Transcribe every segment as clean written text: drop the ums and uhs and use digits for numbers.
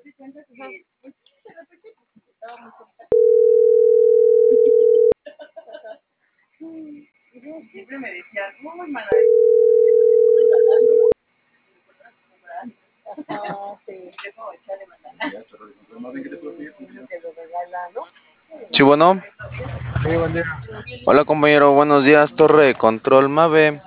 Siempre me decían, uy, mana, Sí, bueno. Sí, buen día. Hola, compañero. Buenos días, Torre de Control Mave.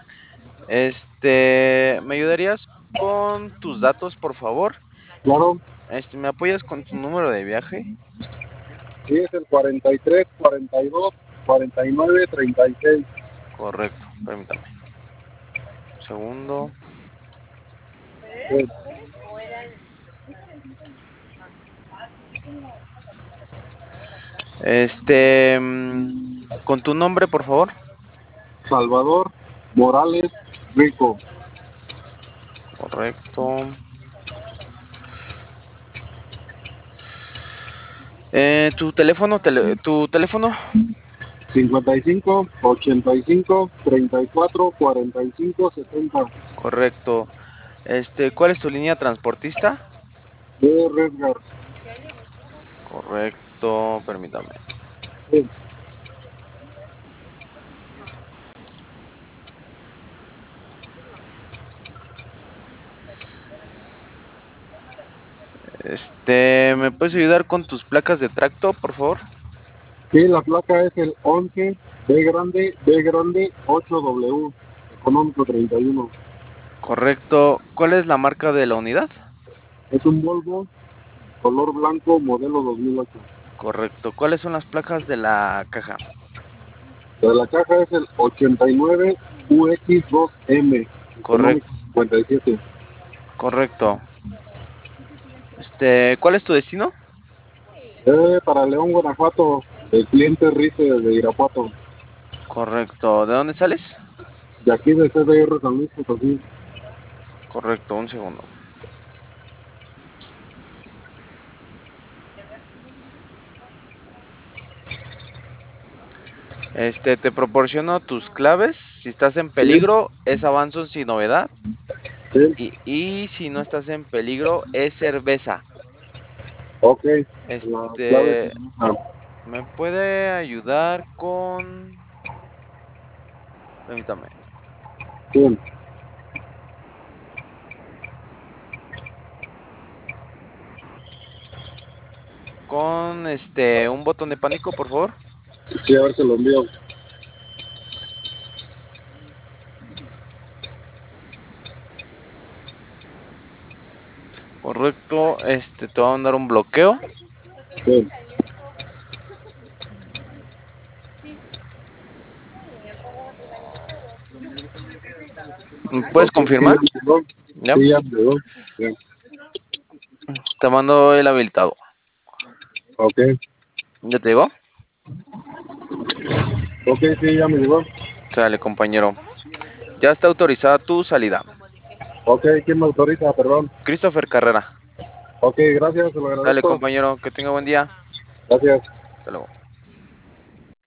¿Me ayudarías con tus datos, por favor? Claro, ¿Me apoyas con tu número de viaje? sí, es el 43, 42, 49, 36. Correcto, permítame. Un segundo. Sí, Con tu nombre, por favor. Salvador Morales Rico. Correcto. ¿Tu teléfono? 55, 85, 34, 45, 70. Correcto. ¿Cuál es tu línea transportista? De Redgar. Correcto, permítame. Sí, ¿Me puedes ayudar con tus placas de tracto, por favor? sí, la placa es el 11 B grande 8W. Económico 31. Correcto. ¿Cuál es la marca de la unidad? Es un Volvo color blanco modelo 2008. Correcto. ¿Cuáles son las placas de la caja? De la caja es el 89 UX2M. Económico Correcto. 57. Correcto. ¿Cuál es tu destino? Para León, Guanajuato, el cliente Rice de Irapuato, Correcto. ¿De dónde sales? de aquí de CDR San Luis Potosí. Correcto, un segundo. Te proporciono tus claves. Si estás en Sí, peligro, es Avanzon sin novedad. sí, Y si no estás en peligro, es cerveza. ok. La clave Este, es ¿Me puede ayudar con... Permítame. sí. Con un botón de pánico, por favor. Sí, a ver, se lo envío. Correcto. Te va a mandar un bloqueo. Sí. ¿Me puedes Ok, sí, ya confirmar? me llegó. Ya. Sí, ya me llegó. Bien. Te mando el habilitado. Ok, ¿Ya te llegó? ok, sí, ya me llegó. Sale, compañero. Ya está autorizada tu salida. Ok, ¿quién me autoriza? Perdón. Christopher Carrera. Ok, gracias, se lo Sale, agradezco. compañero. Que tenga buen día. Gracias. Hasta luego.